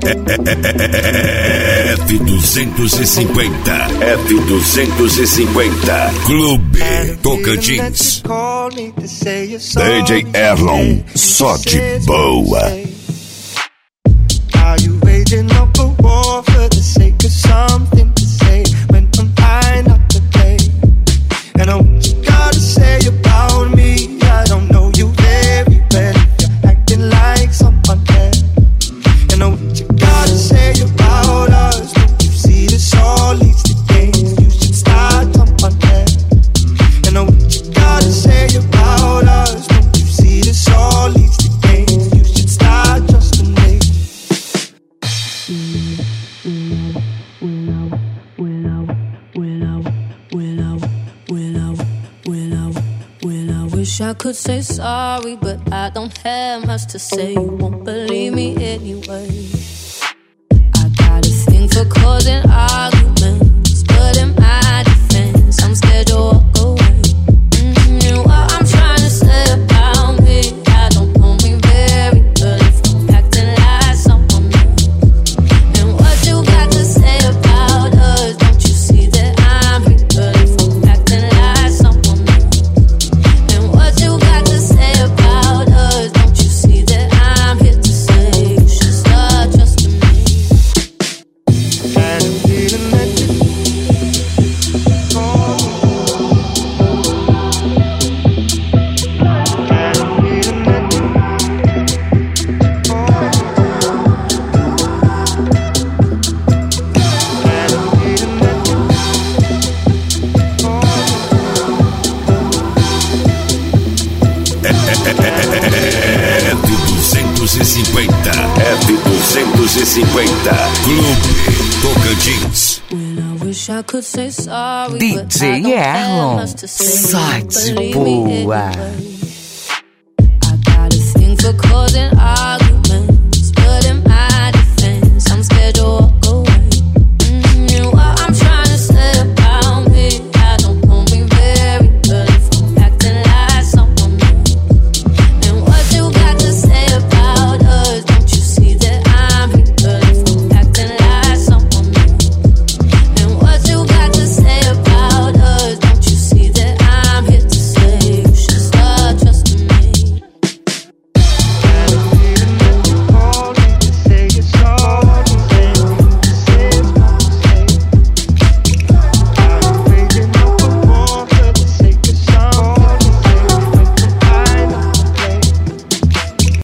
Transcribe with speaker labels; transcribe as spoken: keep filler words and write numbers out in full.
Speaker 1: F duzentos e cinquenta. F duzentos e cinquenta. Clube Tocantins. D J Erlon, só de boa.
Speaker 2: Are you waging up a war for the sake of something to say when I'm high not to play? And I what you gotta say about me? I don't know you very well. You're acting like someone else. And I what you gotta say about us? Don't you see this all leads to games? You should start someone else. And I what you gotta say about us? Don't you see this all leads to games? You should start trusting me.
Speaker 3: Wish I could say sorry, but I don't have much to say. You won't believe me anyway. I got a thing for causing arguments, but in my defense, I'm scared you'll walk away. Mm-hmm. What I'm trying to say about me, I don't know me very well if I'm acting like someone else. And what you got to say about us? Don't you see that I'm real if I'm acting like someone else? And what you got to say about us? Don't you see that I'm here to say you should start trusting me?
Speaker 2: And I'm feeling that you call me. And I'm feeling that you call me. And I'm feeling that you call
Speaker 1: F duzentos e cinquenta. F duzentos e cinquenta. Clube Tocantins.
Speaker 3: Well, I wish I could say sorry,
Speaker 4: D
Speaker 3: but I
Speaker 4: J
Speaker 3: don't have
Speaker 4: Erlon,
Speaker 3: much to say.
Speaker 4: só
Speaker 3: You
Speaker 4: de
Speaker 3: believe me
Speaker 4: boa.
Speaker 3: anyway. I got a thing for causing